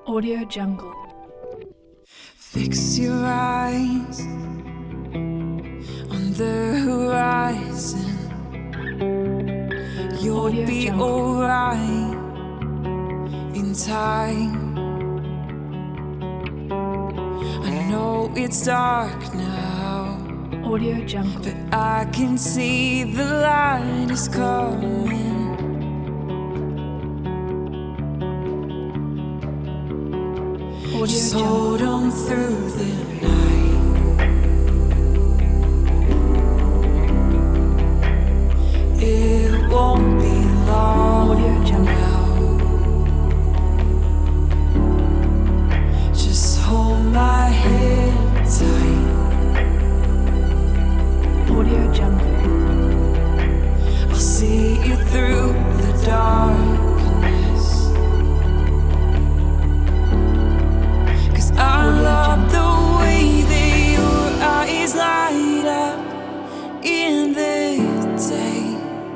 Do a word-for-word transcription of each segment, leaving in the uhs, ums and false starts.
Audio Jungle. Fix your eyes on the horizon. You'll Audio be Jungle. alright in time. I know it's dark now, Audio Jungle. but I can see the light is coming. Audio Just Jungle. hold on through the night. It won't be long Audio Jungle. now. Just hold my hand tight. Audio Jungle. I'll see you through the darkness. 'Cause I love the way that your eyes light up in the day.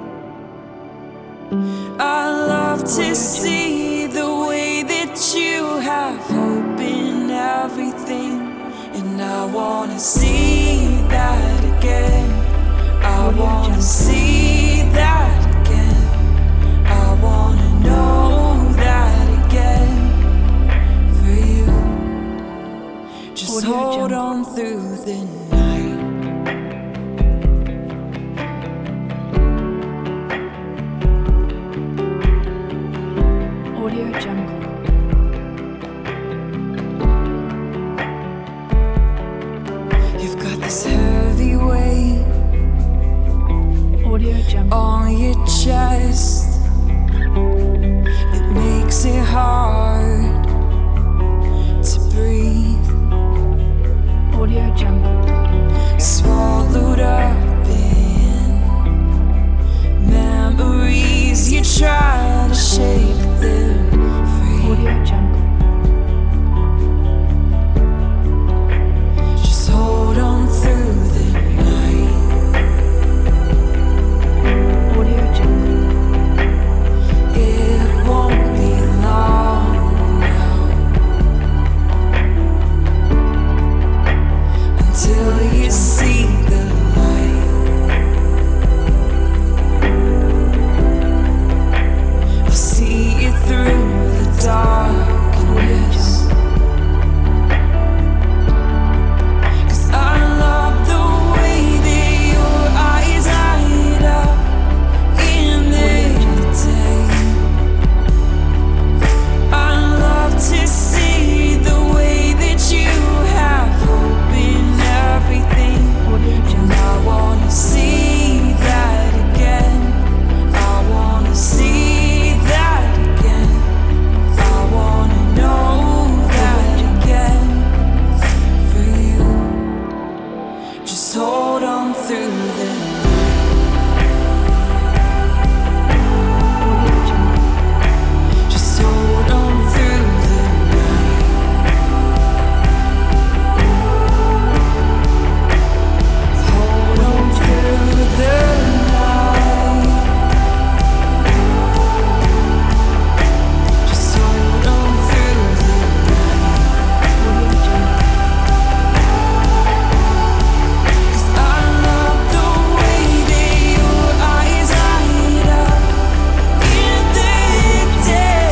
I love to see the way that you have hope in everything, and I wanna see that again. I wanna see that again. I wanna know that again for you. Just Audio hold Jungle. on through the night. Audio Jungle. You've got this heavy weight Audio Jungle. on your chest. It makes it hard to breathe. Audio Jungle. Swallowed up in memories. You try to shake them free. Audio Jungle. Just hold on through the night. Audio Jungle. It won't be long now until you see the light. I'll see you through the darkness. 'Cause I love the way that your eyes light up in the day. I love to see the way that you have hope in everything, Audio and Jungle. I wanna see that again. I wanna see that again. I wanna know that again for you. Just hold on through the Audio Jungle. Just hold on through the night. Hold on through the night. Just hold on through the Audio Jungle. 'Cause I love the way that your eyes light up in the day.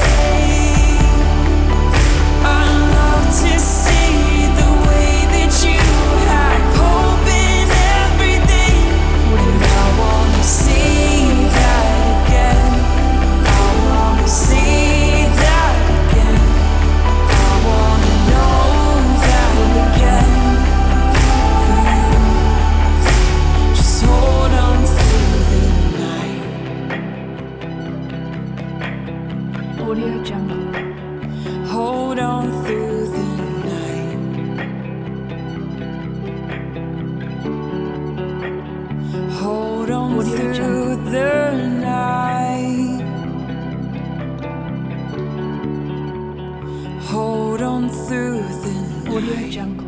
I love to see the way that you have hope in everything, and I wanna see that again. I wanna see that again. I wanna know that again for you. Just hold on through the night. Audio Jungle. Hold on through the night. Hold on Audio through Jungle. the night. Hold on through the Audio night. Jungle.